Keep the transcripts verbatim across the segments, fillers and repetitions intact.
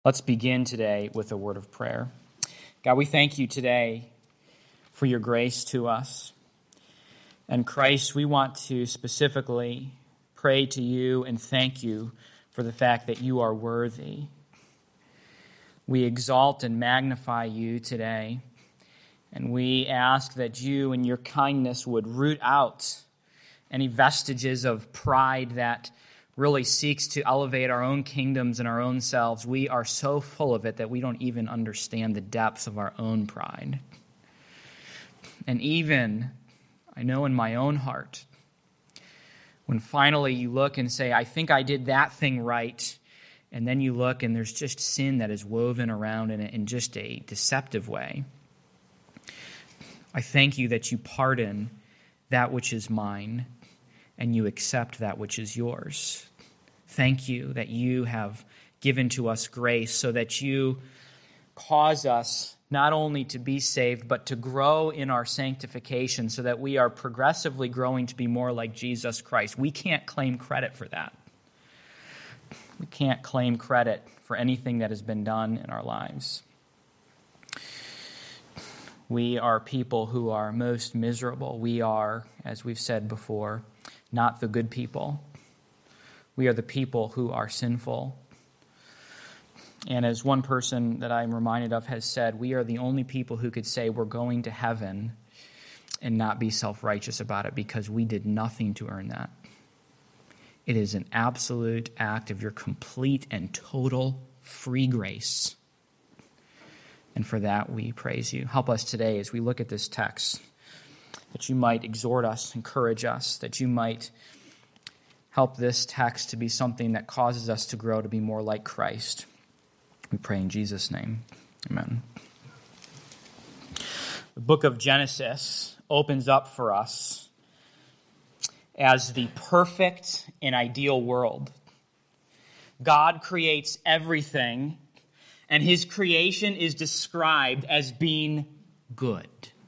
Let's begin today with a word of prayer. God, we thank you today for your grace to us. And Christ, we want to specifically pray to you and thank you for the fact that you are worthy. We exalt and magnify you today, and we ask that you in your kindness would root out any vestiges of pride that really seeks to elevate our own kingdoms and our own selves. We are so full of it that we don't even understand the depths of our own pride. And even, I know in my own heart, when finally you look and say, I think I did that thing right, and then you look and there's just sin that is woven around in it in just a deceptive way. I thank you that you pardon that which is mine and you accept that which is yours. Thank you that you have given to us grace so that you cause us not only to be saved, but to grow in our sanctification so that we are progressively growing to be more like Jesus Christ. We can't claim credit for that. We can't claim credit for anything that has been done in our lives. We are people who are most miserable. We are, as we've said before, not the good people. We are the people who are sinful. And as one person that I'm reminded of has said, we are the only people who could say we're going to heaven and not be self-righteous about it because we did nothing to earn that. It is an absolute act of your complete and total free grace. And for that we praise you. Help us today as we look at this text, that you might exhort us, encourage us, that you might help this text to be something that causes us to grow to be more like Christ. We pray in Jesus' name. Amen. The book of Genesis opens up for us as the perfect and ideal world. God creates everything, and his creation is described as being good.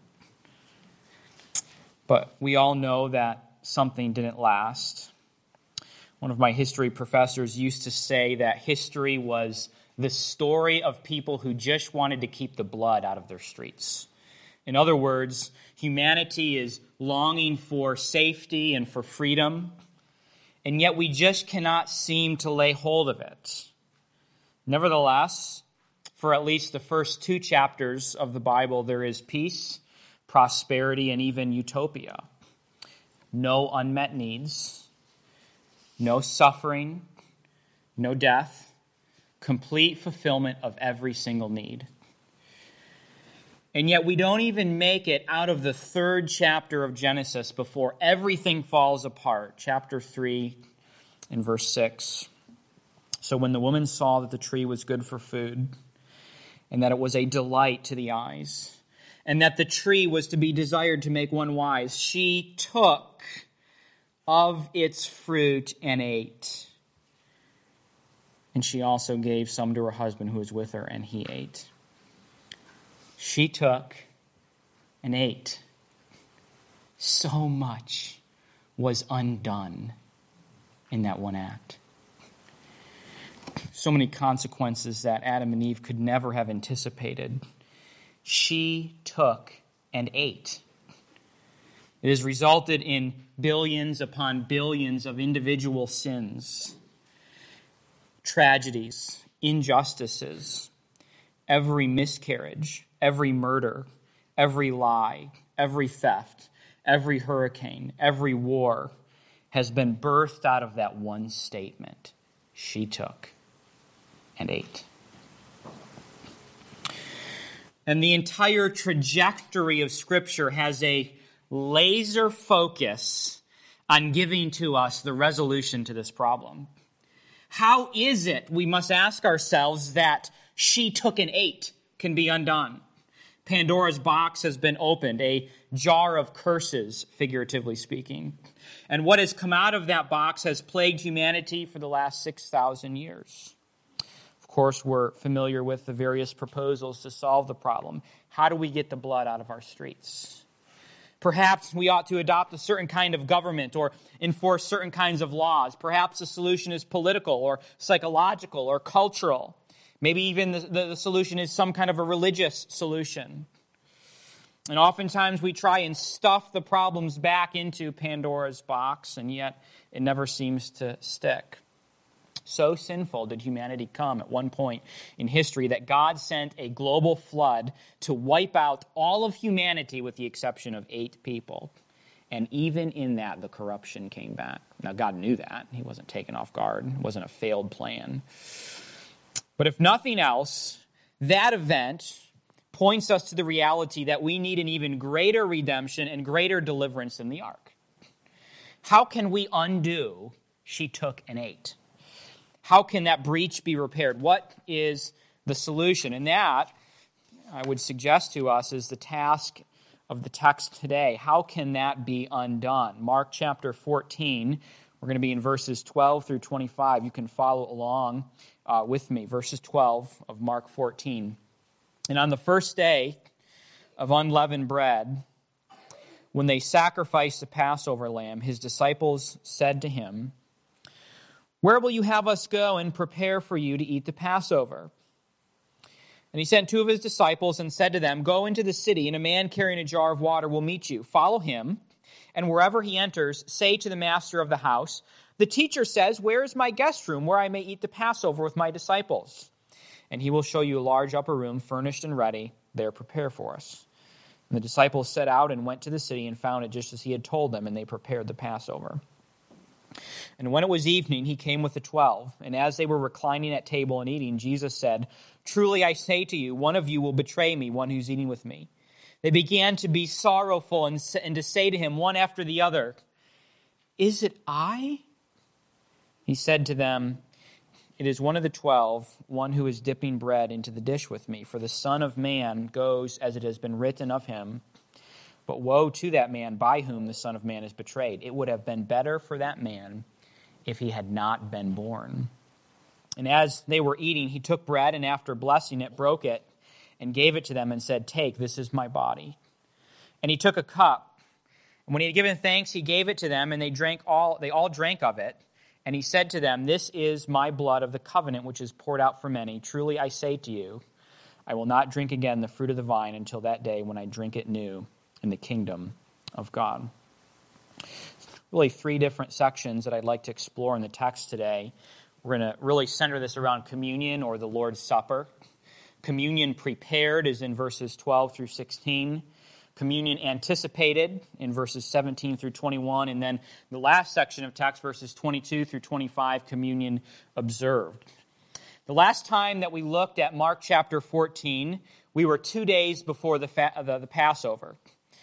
But we all know that something didn't last. One of my history professors used to say that history was the story of people who just wanted to keep the blood out of their streets. In other words, humanity is longing for safety and for freedom, and yet we just cannot seem to lay hold of it. Nevertheless, for at least the first two chapters of the Bible, there is peace, prosperity, and even utopia. No unmet needs, no suffering, no death, complete fulfillment of every single need. And yet we don't even make it out of the third chapter of Genesis before everything falls apart. Chapter three and verse six. So when the woman saw that the tree was good for food, and that it was a delight to the eyes, and that the tree was to be desired to make one wise, she took of its fruit and ate. And she also gave some to her husband who was with her, and he ate. She took and ate. So much was undone in that one act. So many consequences that Adam and Eve could never have anticipated. She took and ate. It has resulted in billions upon billions of individual sins, tragedies, injustices, every miscarriage, every murder, every lie, every theft, every hurricane, every war has been birthed out of that one statement. She took and ate. And the entire trajectory of Scripture has a laser focus on giving to us the resolution to this problem. How is it, we must ask ourselves, that she took and ate can be undone? Pandora's box has been opened, a jar of curses, figuratively speaking. And what has come out of that box has plagued humanity for the last six thousand years. Of course, we're familiar with the various proposals to solve the problem. How do we get the blood out of our streets? Perhaps we ought to adopt a certain kind of government or enforce certain kinds of laws. Perhaps the solution is political or psychological or cultural. Maybe even the, the, the solution is some kind of a religious solution. And oftentimes we try and stuff the problems back into Pandora's box, and yet it never seems to stick. So sinful did humanity come at one point in history that God sent a global flood to wipe out all of humanity with the exception of eight people. And even in that, the corruption came back. Now, God knew that. He wasn't taken off guard. It wasn't a failed plan. But if nothing else, that event points us to the reality that we need an even greater redemption and greater deliverance than the ark. How can we undo she took and ate? How can that breach be repaired? What is the solution? And that, I would suggest to us, is the task of the text today. How can that be undone? Mark chapter fourteen, we're going to be in verses twelve through twenty-five. You can follow along uh, with me. Verses twelve of Mark fourteen. And on the first day of unleavened bread, when they sacrificed the Passover lamb, his disciples said to him, "Where will you have us go and prepare for you to eat the Passover?" And he sent two of his disciples and said to them, "Go into the city, and a man carrying a jar of water will meet you. Follow him, and wherever he enters, say to the master of the house, 'The teacher says, where is my guest room where I may eat the Passover with my disciples?' And he will show you a large upper room, furnished and ready. There prepare for us." And the disciples set out and went to the city and found it just as he had told them, and they prepared the Passover. And when it was evening, he came with the twelve. And as they were reclining at table and eating, Jesus said, "Truly I say to you, one of you will betray me, one who's eating with me." They began to be sorrowful and, and to say to him one after the other, "Is it I?" He said to them, "It is one of the twelve, one who is dipping bread into the dish with me. For the Son of Man goes as it has been written of him. But woe to that man by whom the Son of Man is betrayed. It would have been better for that man if he had not been born." And as they were eating, he took bread, and after blessing it, broke it, and gave it to them, and said, "Take, this is my body." And he took a cup, and when he had given thanks, he gave it to them, and they drank all. They all drank of it. And he said to them, "This is my blood of the covenant, which is poured out for many. Truly I say to you, I will not drink again the fruit of the vine until that day when I drink it new in the kingdom of God." Really three different sections that I'd like to explore in the text today. We're going to really center this around communion, or the Lord's Supper. Communion prepared is in verses twelve through sixteen. Communion anticipated in verses seventeen through twenty-one. And then the last section of text, verses twenty-two through twenty-five, communion observed. The last time that we looked at Mark chapter fourteen, we were two days before the, fa- the, the Passover.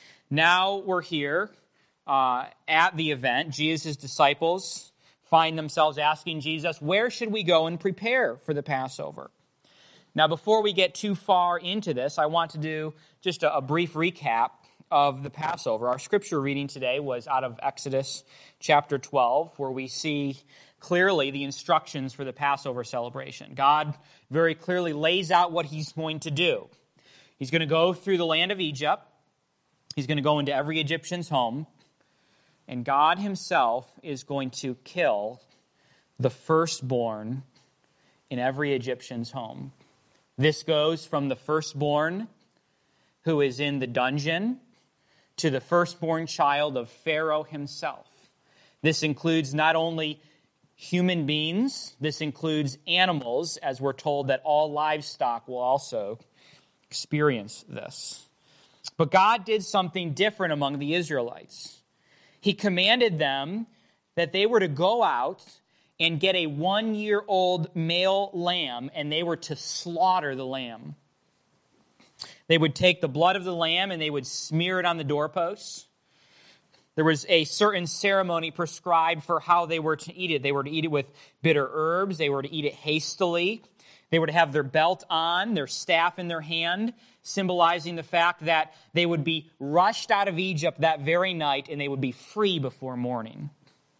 Now we're here uh, at the event. Jesus' disciples find themselves asking Jesus, "Where should we go and prepare for the Passover?" Now, before we get too far into this, I want to do just a, a brief recap of the Passover. Our scripture reading today was out of Exodus chapter twelve, where we see clearly the instructions for the Passover celebration. God very clearly lays out what he's going to do. He's going to go through the land of Egypt. He's going to go into every Egyptian's home. And God himself is going to kill the firstborn in every Egyptian's home. This goes from the firstborn who is in the dungeon to the firstborn child of Pharaoh himself. This includes not only human beings, this includes animals, as we're told that all livestock will also experience this. But God did something different among the Israelites. He commanded them that they were to go out and get a one-year-old male lamb, and they were to slaughter the lamb. They would take the blood of the lamb and they would smear it on the doorposts. There was a certain ceremony prescribed for how they were to eat it. They were to eat it with bitter herbs. They were to eat it hastily. They were to have their belt on, their staff in their hand, symbolizing the fact that they would be rushed out of Egypt that very night and they would be free before morning.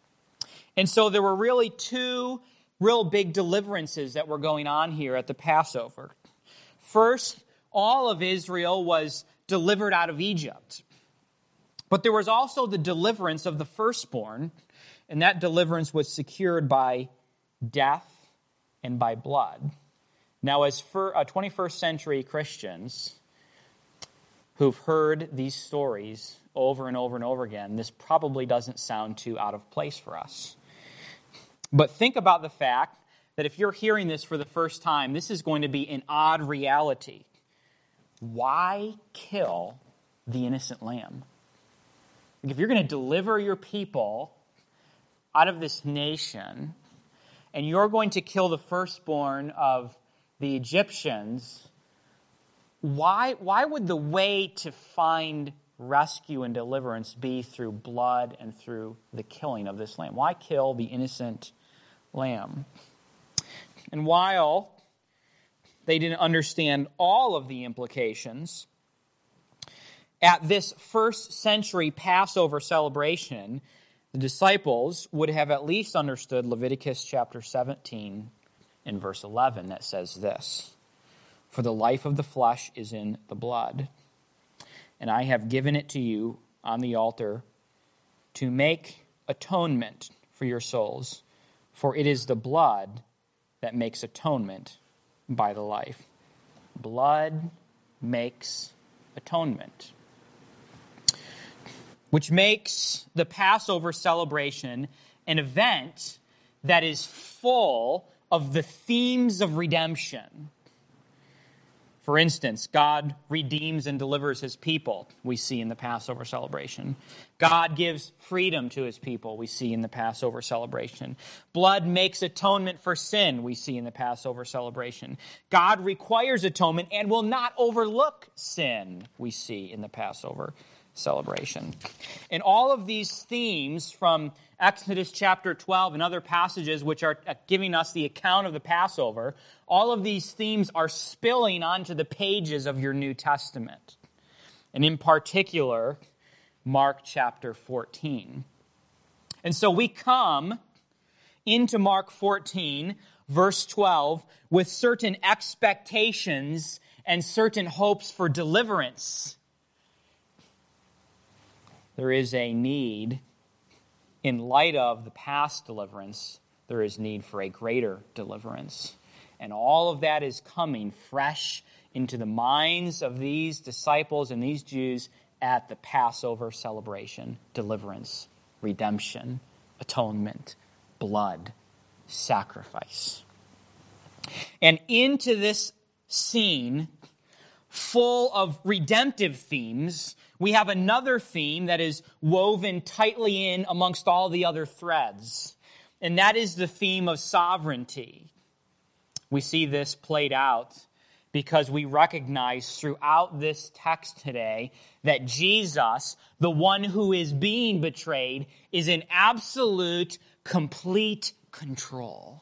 And so there were really two real big deliverances that were going on here at the Passover. First, all of Israel was delivered out of Egypt. But there was also the deliverance of the firstborn, and that deliverance was secured by death and by blood. Now, as for uh, twenty-first century Christians who've heard these stories over and over and over again, this probably doesn't sound too out of place for us. But think about the fact that if you're hearing this for the first time, this is going to be an odd reality. Why kill the innocent lamb? Like if you're going to deliver your people out of this nation, and you're going to kill the firstborn of the Egyptians, why, why would the way to find rescue and deliverance be through blood and through the killing of this lamb? Why kill the innocent lamb? And while they didn't understand all of the implications, at this first century Passover celebration, the disciples would have at least understood Leviticus chapter seventeen and verse eleven that says this, "For the life of the flesh is in the blood, and I have given it to you on the altar to make atonement for your souls, for it is the blood that makes atonement by the life." Blood makes atonement. Which makes the Passover celebration an event that is full of the themes of redemption. For instance, God redeems and delivers his people, we see in the Passover celebration. God gives freedom to his people, we see in the Passover celebration. Blood makes atonement for sin, we see in the Passover celebration. God requires atonement and will not overlook sin, we see in the Passover celebration. And all of these themes from Exodus chapter twelve and other passages which are giving us the account of the Passover, all of these themes are spilling onto the pages of your New Testament. And in particular, Mark chapter fourteen. And so we come into Mark fourteen, verse twelve, with certain expectations and certain hopes for deliverance. There is a need, in light of the past deliverance, there is need for a greater deliverance. And all of that is coming fresh into the minds of these disciples and these Jews at the Passover celebration. Deliverance, redemption, atonement, blood, sacrifice. And into this scene, full of redemptive themes, we have another theme that is woven tightly in amongst all the other threads, and that is the theme of sovereignty. We see this played out because we recognize throughout this text today that Jesus, the one who is being betrayed, is in absolute, complete control.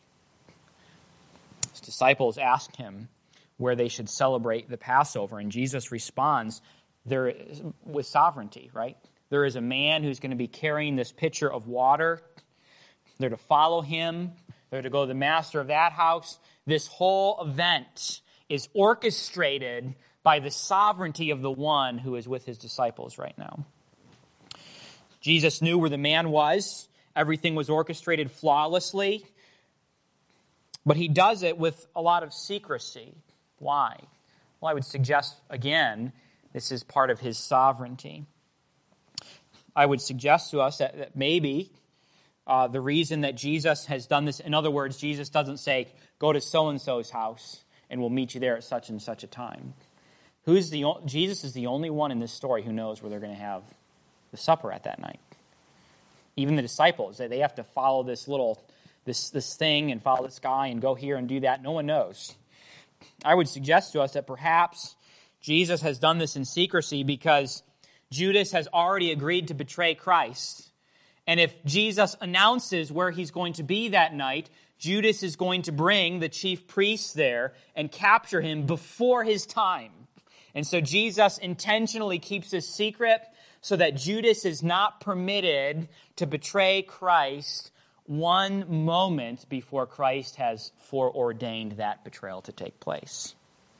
His disciples ask him where they should celebrate the Passover, and Jesus responds, there is, with sovereignty, right? There is a man who's going to be carrying this pitcher of water. They're to follow him. They're to go to the master of that house. This whole event is orchestrated by the sovereignty of the one who is with his disciples right now. Jesus knew where the man was. Everything was orchestrated flawlessly. But he does it with a lot of secrecy. Why? Well, I would suggest, again, this is part of his sovereignty. I would suggest to us that, that maybe uh, the reason that Jesus has done this, in other words, Jesus doesn't say, go to so-and-so's house and we'll meet you there at such and such a time. Who's the Jesus is the only one in this story who knows where they're going to have the supper at that night. Even the disciples, they have to follow this little, this, this thing and follow this guy and go here and do that. No one knows. I would suggest to us that perhaps Jesus has done this in secrecy because Judas has already agreed to betray Christ. And if Jesus announces where he's going to be that night, Judas is going to bring the chief priests there and capture him before his time. And so Jesus intentionally keeps this secret so that Judas is not permitted to betray Christ one moment before Christ has foreordained that betrayal to take place.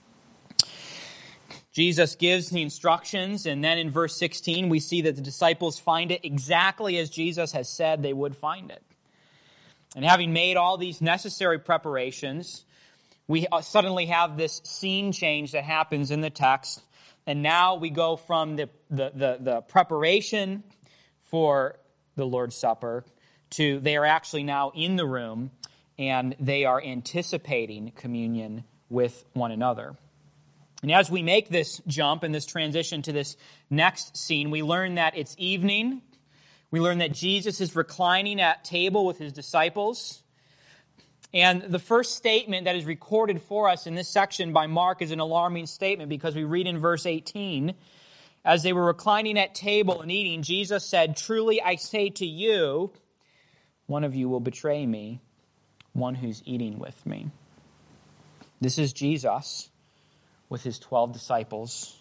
Jesus gives the instructions, and then in verse sixteen, we see that the disciples find it exactly as Jesus has said they would find it. And having made all these necessary preparations, we suddenly have this scene change that happens in the text. And now we go from the, the, the, the preparation for the Lord's Supper to they are actually now in the room and they are anticipating communion with one another. And as we make this jump and this transition to this next scene, we learn that it's evening. We learn that Jesus is reclining at table with his disciples. And the first statement that is recorded for us in this section by Mark is an alarming statement because we read in verse eighteen, as they were reclining at table and eating, Jesus said, "Truly I say to you, one of you will betray me, one who's eating with me." This is Jesus with his twelve disciples,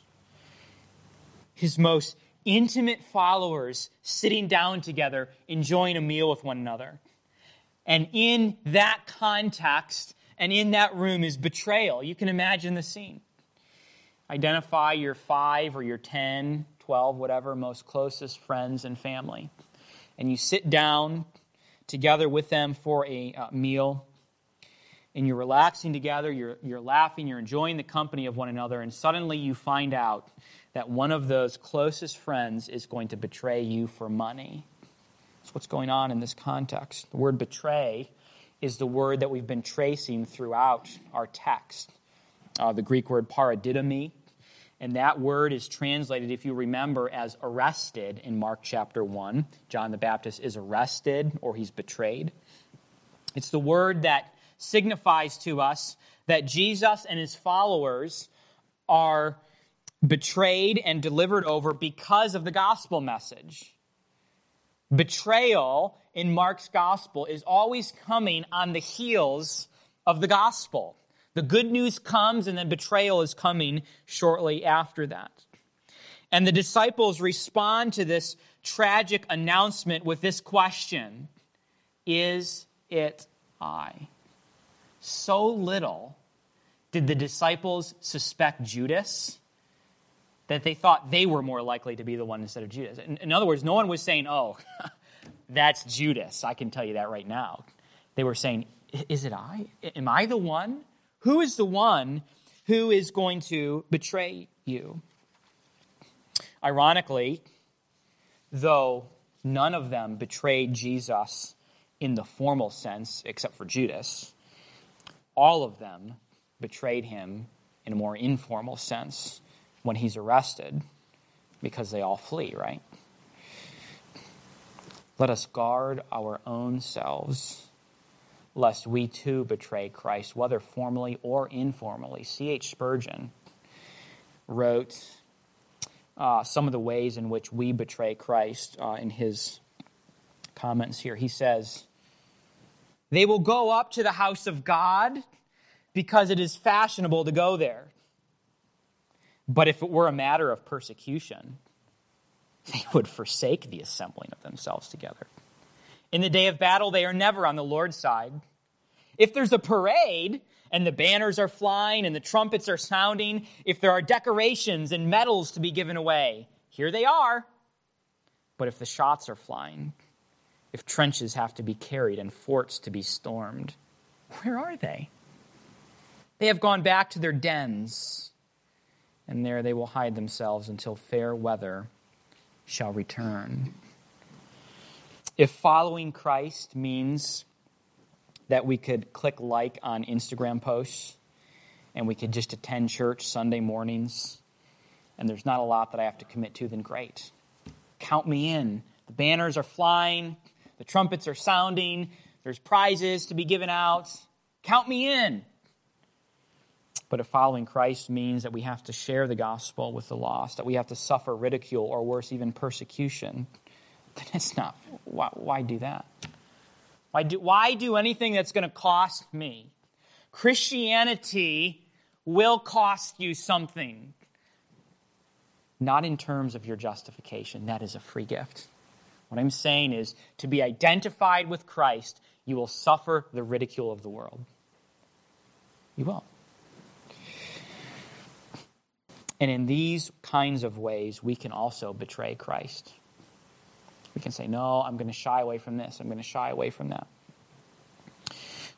his most intimate followers sitting down together, enjoying a meal with one another. And in that context and in that room is betrayal. You can imagine the scene. Identify your five or your ten, twelve, whatever, most closest friends and family. And you sit down together with them for a uh, meal. And you're relaxing together, you're, you're laughing, you're enjoying the company of one another. And suddenly you find out that one of those closest friends is going to betray you for money. That's what's going on in this context. The word betray is the word that we've been tracing throughout our text. Uh, the Greek word paradidomi. And that word is translated, if you remember, as arrested in Mark chapter one. John the Baptist is arrested or he's betrayed. It's the word that signifies to us that Jesus and his followers are betrayed and delivered over because of the gospel message. Betrayal in Mark's gospel is always coming on the heels of the gospel. The good news comes and then betrayal is coming shortly after that. And the disciples respond to this tragic announcement with this question: is it I? So little did the disciples suspect Judas that they thought they were more likely to be the one instead of Judas. In, in other words, no one was saying, "Oh, that's Judas. I can tell you that right now." They were saying, "Is it I? Am I the one? Who is the one who is going to betray you?" Ironically, though none of them betrayed Jesus in the formal sense, except for Judas, all of them betrayed him in a more informal sense when he's arrested, because they all flee, right? Let us guard our own selves, lest we too betray Christ, whether formally or informally. C H Spurgeon wrote uh, some of the ways in which we betray Christ uh, in his comments here. He says, "They will go up to the house of God because it is fashionable to go there. But if it were a matter of persecution, they would forsake the assembling of themselves together. In the day of battle, they are never on the Lord's side. If there's a parade and the banners are flying and the trumpets are sounding, if there are decorations and medals to be given away, here they are. But if the shots are flying, if trenches have to be carried and forts to be stormed, where are they? They have gone back to their dens, and there they will hide themselves until fair weather shall return." If following Christ means that we could click like on Instagram posts and we could just attend church Sunday mornings and there's not a lot that I have to commit to, then great. Count me in. The banners are flying. The trumpets are sounding. There's prizes to be given out. Count me in. But if following Christ means that we have to share the gospel with the lost, that we have to suffer ridicule or worse, even persecution, then it's not. Why, why do that? Why do, why do anything that's going to cost me? Christianity will cost you something. Not in terms of your justification. That is a free gift. What I'm saying is, to be identified with Christ, you will suffer the ridicule of the world. You will. And in these kinds of ways, we can also betray Christ. We can say, no, I'm going to shy away from this. I'm going to shy away from that.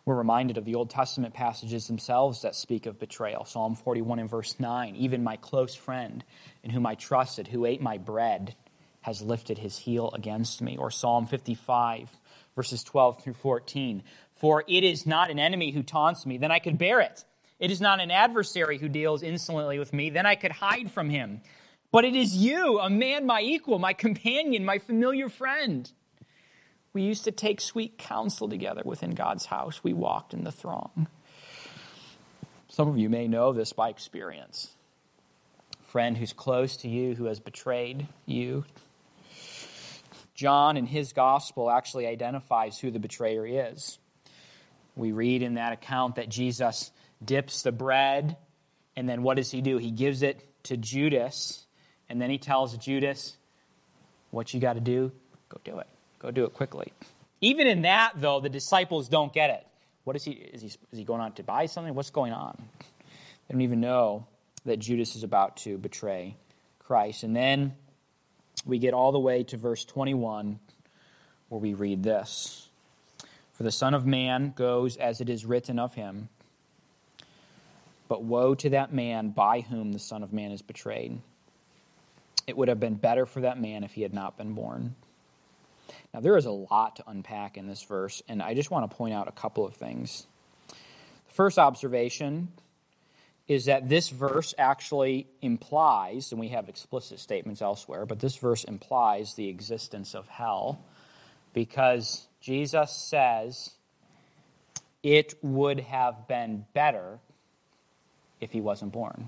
We're reminded of the Old Testament passages themselves that speak of betrayal. Psalm forty-one and verse nine, even my close friend in whom I trusted, who ate my bread, has lifted his heel against me. Or Psalm fifty-five, verses twelve through fourteen, for it is not an enemy who taunts me, then I could bear it. It is not an adversary who deals insolently with me, then I could hide from him. But it is you, a man my equal, my companion, my familiar friend. We used to take sweet counsel together within God's house. We walked in the throng. Some of you may know this by experience. A friend who's close to you, who has betrayed you. John, in his gospel, actually identifies who the betrayer is. We read in that account that Jesus dips the bread, and then what does he do? He gives it to Judas, and then he tells Judas, what you got to do, go do it. Go do it quickly. Even in that, though, the disciples don't get it. What is he, is he, is he going out to buy something? What's going on? They don't even know that Judas is about to betray Christ. And then we get all the way to verse twenty-one, where we read this. For the Son of Man goes as it is written of him, but woe to that man by whom the Son of Man is betrayed. It would have been better for that man if he had not been born. Now, there is a lot to unpack in this verse, and I just want to point out a couple of things. The first observation is that this verse actually implies, and we have explicit statements elsewhere, but this verse implies the existence of hell, because Jesus says it would have been better if he wasn't born.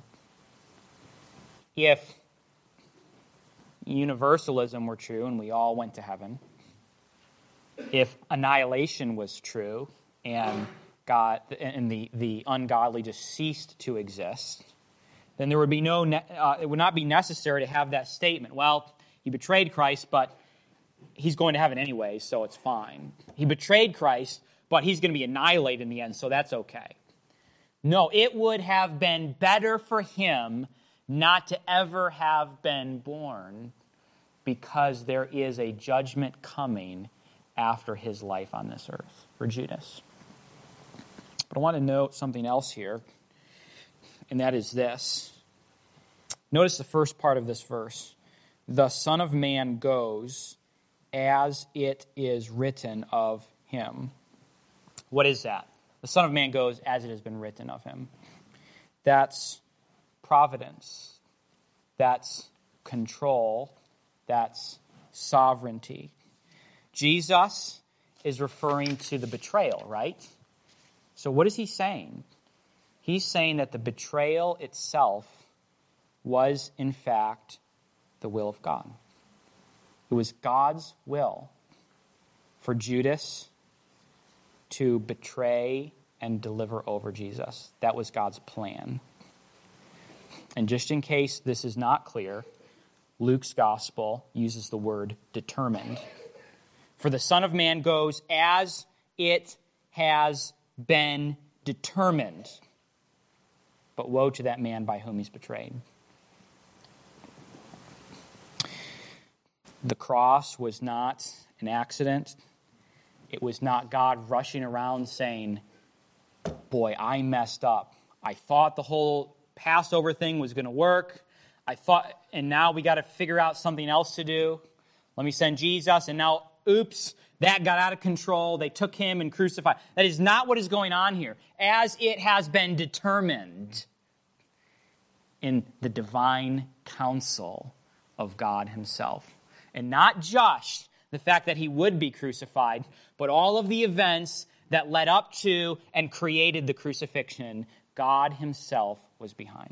If universalism were true and we all went to heaven, if annihilation was true and God and the, the ungodly just ceased to exist, then there would be no uh, it would not be necessary to have that statement. Well, he betrayed Christ, but he's going to heaven anyway, so it's fine. He betrayed Christ, but he's going to be annihilated in the end, so that's okay. No, it would have been better for him not to ever have been born, because there is a judgment coming after his life on this earth for Judas. But I want to note something else here, and that is this. Notice the first part of this verse. The Son of Man goes as it is written of him. What is that? The Son of Man goes as it has been written of him. That's providence. That's control. That's sovereignty. Jesus is referring to the betrayal, right? So what is he saying? He's saying that the betrayal itself was, in fact, the will of God. It was God's will for Judas to betray and deliver over Jesus. That was God's plan. And just in case this is not clear, Luke's gospel uses the word determined. For the Son of Man goes as it has been determined. But woe to that man by whom he's betrayed. The cross was not an accident. It was not God rushing around saying, boy, I messed up. I thought the whole Passover thing was going to work. I thought, and now we got to figure out something else to do. Let me send Jesus, and now, oops, that got out of control. They took him and crucified. That is not what is going on here. As it has been determined in the divine counsel of God himself. And not just the fact that he would be crucified, but all of the events that led up to and created the crucifixion, God himself was behind.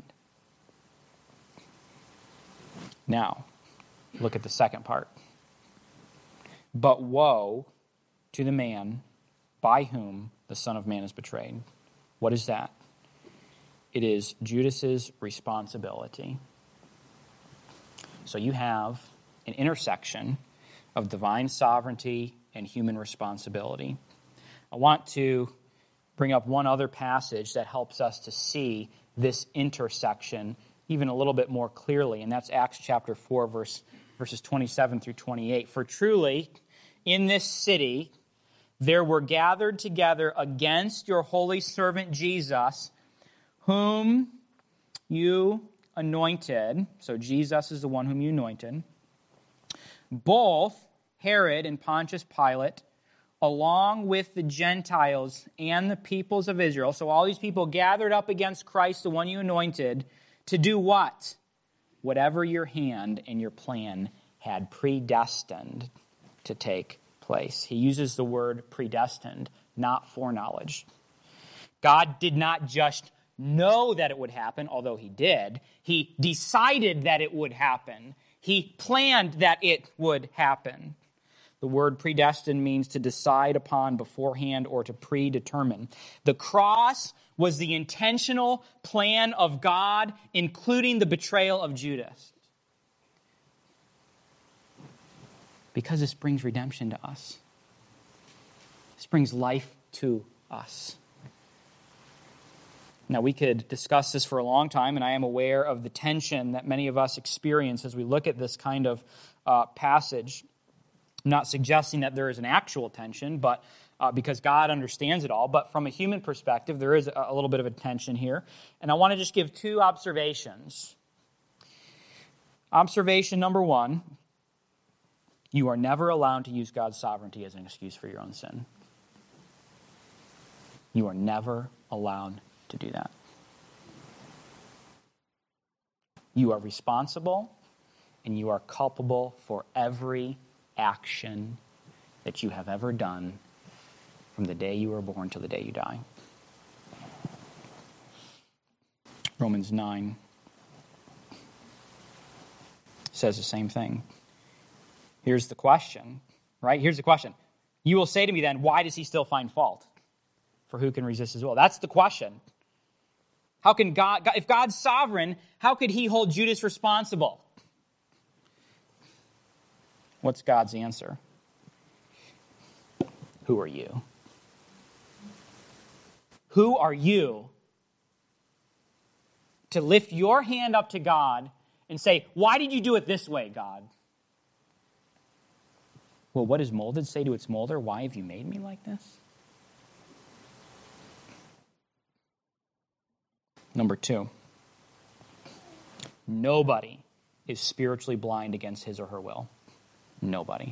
Now, look at the second part. But woe to the man by whom the Son of Man is betrayed. What is that? It is Judas's responsibility. So you have an intersection of divine sovereignty and human responsibility. I want to bring up one other passage that helps us to see this intersection even a little bit more clearly, and that's Acts chapter four, verse, verses twenty-seven through twenty-eight. For truly, in this city, there were gathered together against your holy servant Jesus, whom you anointed. So Jesus is the one whom you anointed. Both Herod and Pontius Pilate, along with the Gentiles and the peoples of Israel. So all these people gathered up against Christ, the one you anointed, to do what? Whatever your hand and your plan had predestined to take place. He uses the word predestined, not foreknowledge. God did not just know that it would happen, although he did. He decided that it would happen. He planned that it would happen. The word predestined means to decide upon beforehand or to predetermine. The cross was the intentional plan of God, including the betrayal of Judas. Because this brings redemption to us. This brings life to us. Now, we could discuss this for a long time, and I am aware of the tension that many of us experience as we look at this kind of uh, passage. I'm not suggesting that there is an actual tension, but uh, because God understands it all. But from a human perspective, there is a, a little bit of a tension here. And I want to just give two observations. Observation number one, you are never allowed to use God's sovereignty as an excuse for your own sin. You are never allowed to do that. You are responsible and you are culpable for every action that you have ever done from the day you were born to the day you die. Romans nine says the same thing. Here's the question, right? Here's the question. You will say to me then, why does he still find fault? For who can resist his will? That's the question. How can God, if God's sovereign, how could he hold Judas responsible? What's God's answer? Who are you? Who are you to lift your hand up to God and say, why did you do it this way, God? Well, what does molded say to its molder? Why have you made me like this? Number two, nobody is spiritually blind against his or her will. Nobody.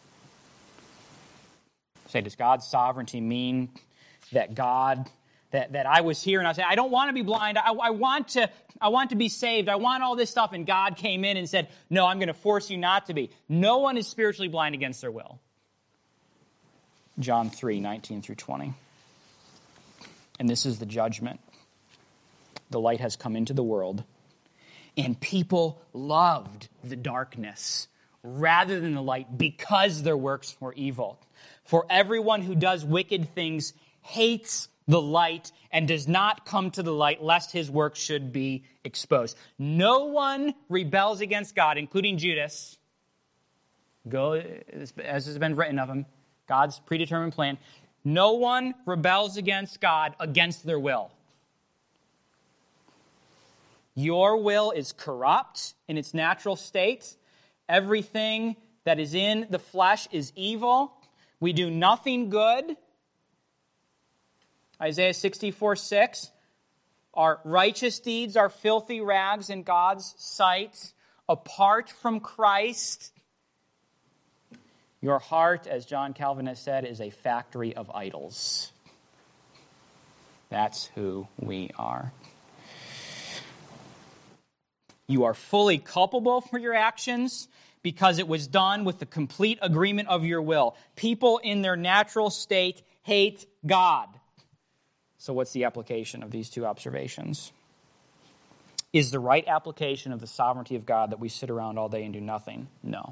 Say, does God's sovereignty mean that God, that, that I was here and I say, I don't want to be blind. I, I want to, I want to be saved. I want all this stuff. And God came in and said, no, I'm going to force you not to be. No one is spiritually blind against their will. John three, nineteen through twenty. And this is the judgment. The light has come into the world, and people loved the darkness rather than the light because their works were evil. For everyone who does wicked things hates the light and does not come to the light lest his work should be exposed. No one rebels against God, including Judas. Go, as has been written of him, God's predetermined plan. No one rebels against God against their will. Your will is corrupt in its natural state. Everything that is in the flesh is evil. We do nothing good. Isaiah sixty-four six. Our righteous deeds are filthy rags in God's sight. Apart from Christ, your heart, as John Calvin has said, is a factory of idols. That's who we are. You are fully culpable for your actions because it was done with the complete agreement of your will. People in their natural state hate God. So what's the application of these two observations? Is the right application of the sovereignty of God that we sit around all day and do nothing? No.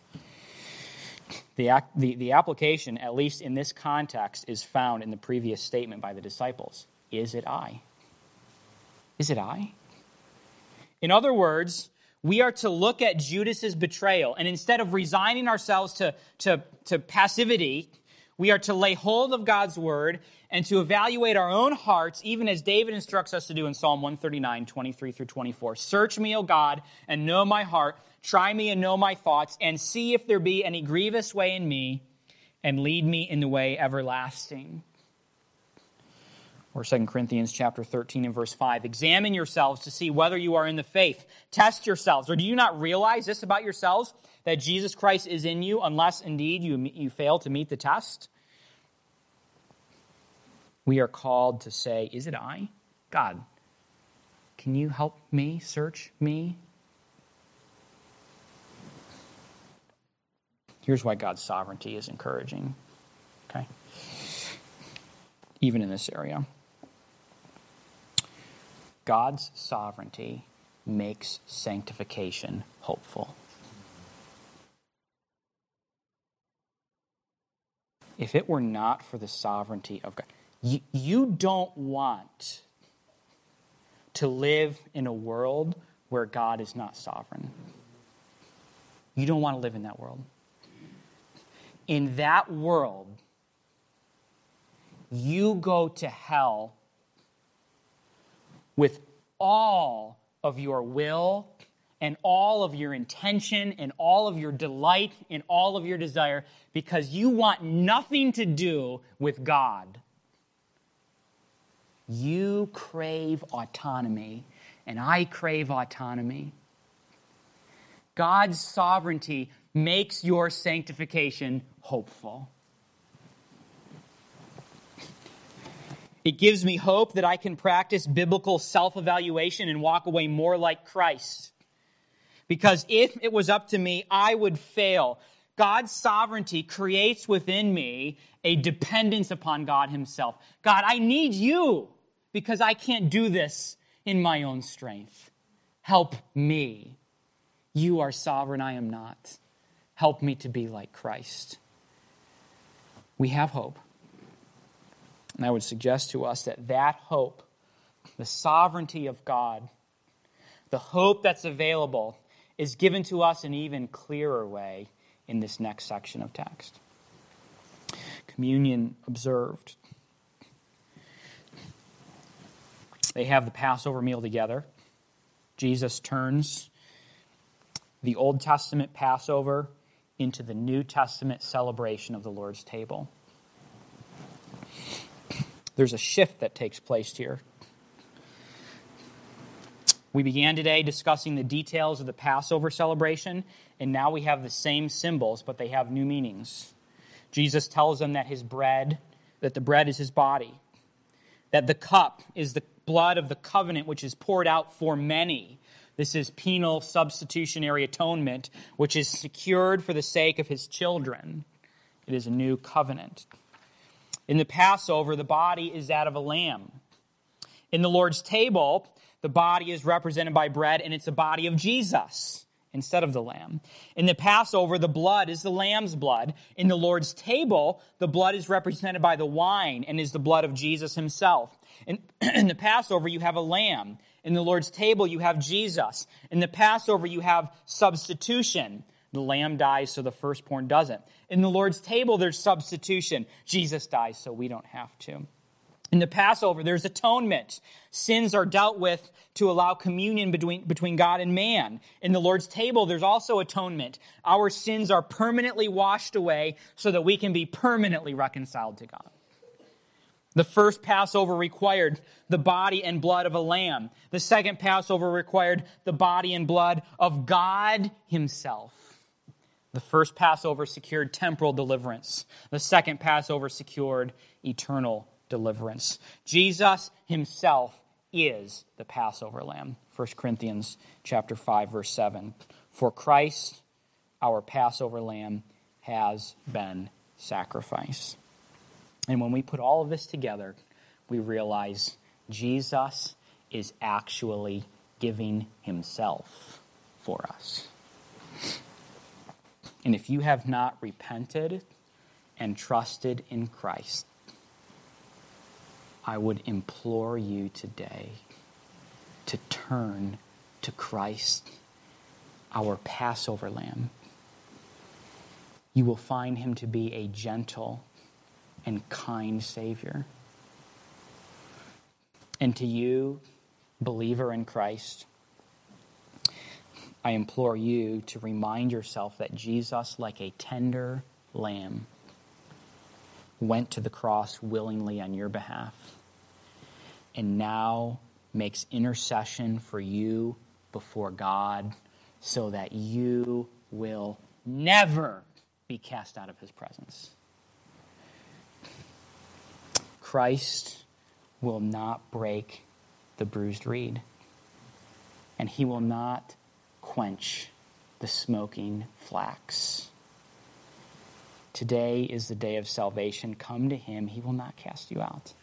The, the, the application, at least in this context, is found in the previous statement by the disciples. Is it I? Is it I? In other words, we are to look at Judas's betrayal, and instead of resigning ourselves to, to, to passivity, we are to lay hold of God's word and to evaluate our own hearts, even as David instructs us to do in Psalm one thirty-nine, twenty-three through twenty-four. Search me, O God, and know my heart. Try me and know my thoughts, and see if there be any grievous way in me, and lead me in the way everlasting. Or Second Corinthians chapter thirteen and verse five. Examine yourselves to see whether you are in the faith. Test yourselves. Or do you not realize this about yourselves, that Jesus Christ is in you, unless indeed you, you fail to meet the test? We are called to say, is it I? God, can you help me, search me? Here's why God's sovereignty is encouraging. Okay? Even in this area. God's sovereignty makes sanctification hopeful. If it were not for the sovereignty of God, you, you don't want to live in a world where God is not sovereign. You don't want to live in that world. In that world, you go to hell with all of your will and all of your intention and all of your delight and all of your desire because you want nothing to do with God. You crave autonomy, and I crave autonomy. God's sovereignty makes your sanctification hopeful. It gives me hope that I can practice biblical self-evaluation and walk away more like Christ. Because if it was up to me, I would fail. God's sovereignty creates within me a dependence upon God himself. God, I need you because I can't do this in my own strength. Help me. You are sovereign, I am not. Help me to be like Christ. We have hope. And I would suggest to us that that hope, the sovereignty of God, the hope that's available, is given to us in an even clearer way in this next section of text. Communion observed. They have the Passover meal together. Jesus turns the Old Testament Passover into the New Testament celebration of the Lord's table. There's a shift that takes place here. We began today discussing the details of the Passover celebration, and now we have the same symbols, but they have new meanings. Jesus tells them that his bread, that the bread is his body, that the cup is the blood of the covenant which is poured out for many. This is penal substitutionary atonement, which is secured for the sake of his children. It is a new covenant. In the Passover, the body is that of a lamb. In the Lord's table, the body is represented by bread, and it's the body of Jesus instead of the lamb. In the Passover, the blood is the lamb's blood. In the Lord's table, the blood is represented by the wine and is the blood of Jesus himself. In, in the Passover, you have a lamb. In the Lord's table, you have Jesus. In the Passover, you have substitution. The lamb dies, so the firstborn doesn't. In the Lord's table, there's substitution. Jesus dies, so we don't have to. In the Passover, there's atonement. Sins are dealt with to allow communion between, between God and man. In the Lord's table, there's also atonement. Our sins are permanently washed away so that we can be permanently reconciled to God. The first Passover required the body and blood of a lamb. The second Passover required the body and blood of God himself. The first Passover secured temporal deliverance. The second Passover secured eternal deliverance. Jesus himself is the Passover lamb. First Corinthians chapter five, verse seven. For Christ, our Passover lamb, has been sacrificed. And when we put all of this together, we realize Jesus is actually giving himself for us. And if you have not repented and trusted in Christ, I would implore you today to turn to Christ, our Passover lamb. You will find him to be a gentle and kind Savior. And to you, believer in Christ, I implore you to remind yourself that Jesus, like a tender lamb, went to the cross willingly on your behalf, and now makes intercession for you before God so that you will never be cast out of his presence. Christ will not break the bruised reed, and he will not quench the smoking flax. Today is the day of salvation. Come to him. He will not cast you out.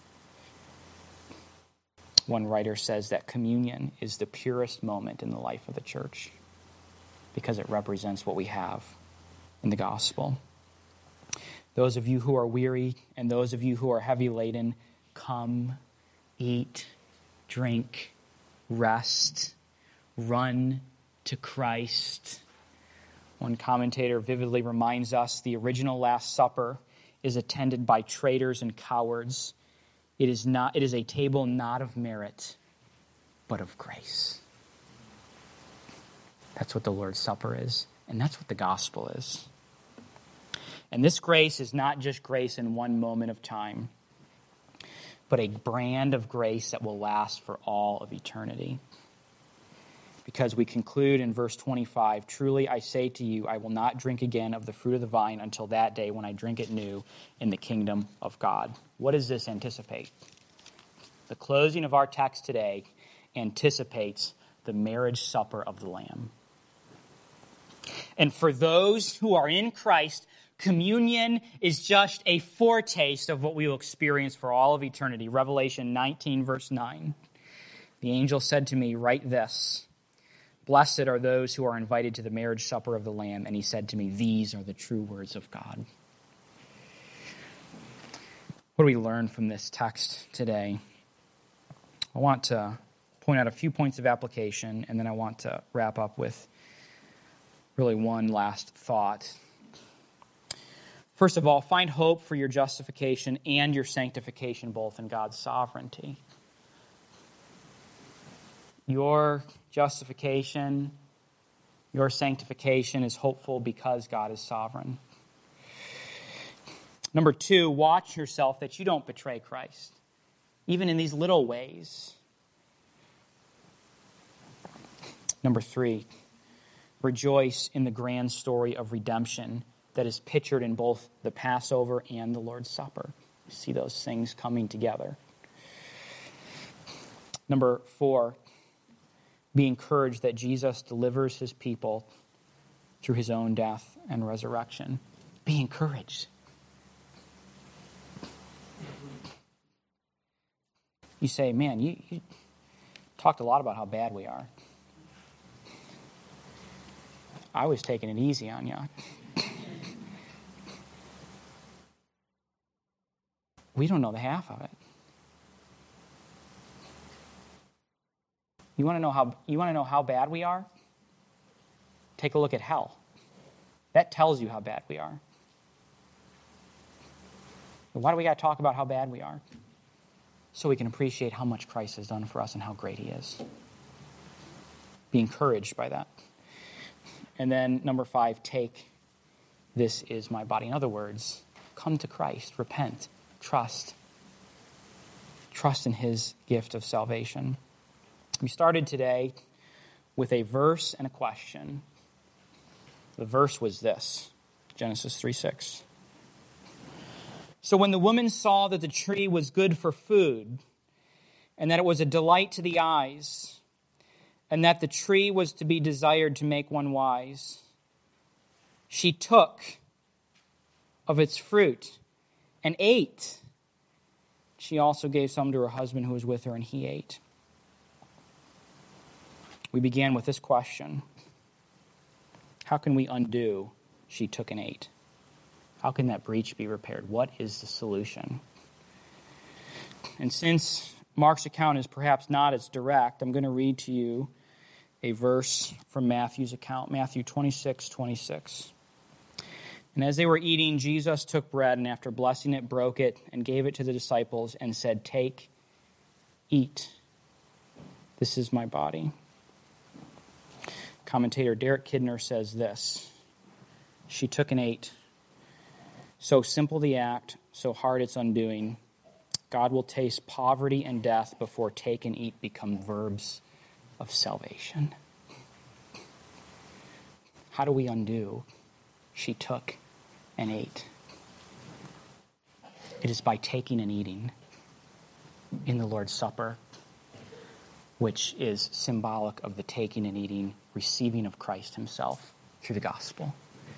One writer says that communion is the purest moment in the life of the church because it represents what we have in the gospel. Those of you who are weary and those of you who are heavy laden, come, eat, drink, rest, run to Christ. One commentator vividly reminds us the original Last Supper is attended by traitors and cowards. It is not. It is a table not of merit, but of grace. That's what the Lord's Supper is, and that's what the gospel is. And this grace is not just grace in one moment of time, but a brand of grace that will last for all of eternity. Because we conclude in verse twenty-five, truly I say to you, I will not drink again of the fruit of the vine until that day when I drink it new in the kingdom of God. What does this anticipate? The closing of our text today anticipates the marriage supper of the Lamb. And for those who are in Christ, communion is just a foretaste of what we will experience for all of eternity. Revelation nineteen, verse nine. The angel said to me, write this. Blessed are those who are invited to the marriage supper of the Lamb. And he said to me, these are the true words of God. What do we learn from this text today? I want to point out a few points of application, and then I want to wrap up with really one last thought. First of all, find hope for your justification and your sanctification both in God's sovereignty. Your justification, your sanctification is hopeful because God is sovereign. Number two, watch yourself that you don't betray Christ, even in these little ways. Number three, rejoice in the grand story of redemption that is pictured in both the Passover and the Lord's Supper. You see those things coming together. Number four, be encouraged that Jesus delivers his people through his own death and resurrection. Be encouraged. You say, man, you, you talked a lot about how bad we are. I was taking it easy on you. We don't know the half of it. You want to know how you want to know how bad we are? Take a look at hell. That tells you how bad we are. But why do we got to talk about how bad we are? So we can appreciate how much Christ has done for us and how great he is. Be encouraged by that. And then number five, take, this is my body. In other words, come to Christ, repent, trust. Trust in his gift of salvation. We started today with a verse and a question. The verse was this, Genesis three six. So when the woman saw that the tree was good for food, and that it was a delight to the eyes, and that the tree was to be desired to make one wise, she took of its fruit and ate. She also gave some to her husband who was with her, and he ate. We began with this question. How can we undo she took and ate? How can that breach be repaired? What is the solution? And since Mark's account is perhaps not as direct, I'm going to read to you a verse from Matthew's account, Matthew twenty-six twenty-six. And as they were eating, Jesus took bread, and after blessing it, broke it, and gave it to the disciples, and said, take, eat. This is my body. Commentator Derek Kidner says this. She took and ate. So simple the act, so hard it's undoing. God will taste poverty and death before take and eat become verbs of salvation. How do we undo? She took and ate. It is by taking and eating in the Lord's Supper, which is symbolic of the taking and eating, receiving of Christ himself through the gospel.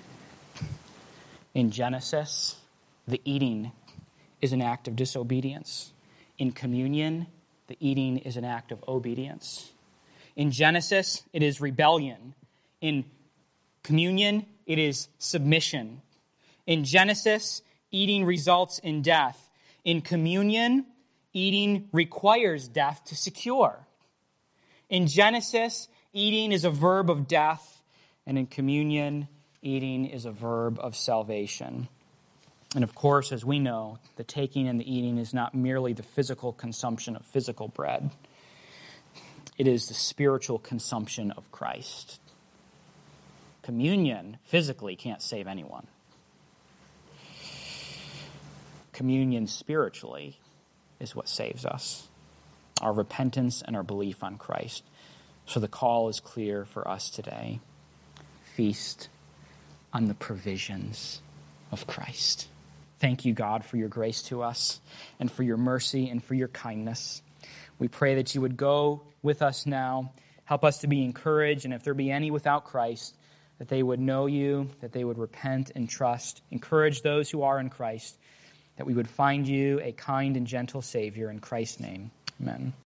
In Genesis, the eating is an act of disobedience. In communion, the eating is an act of obedience. In Genesis, it is rebellion. In communion, it is submission. In Genesis, eating results in death. In communion, eating requires death to secure. In Genesis, eating is a verb of death, and in communion, eating is a verb of salvation. And of course, as we know, the taking and the eating is not merely the physical consumption of physical bread. It is the spiritual consumption of Christ. Communion physically can't save anyone. Communion spiritually is what saves us. Our repentance and our belief on Christ. So the call is clear for us today. Feast on the provisions of Christ. Thank you, God, for your grace to us and for your mercy and for your kindness. We pray that you would go with us now, help us to be encouraged, and if there be any without Christ, that they would know you, that they would repent and trust. Encourage those who are in Christ, that we would find you a kind and gentle Savior. In Christ's name, amen.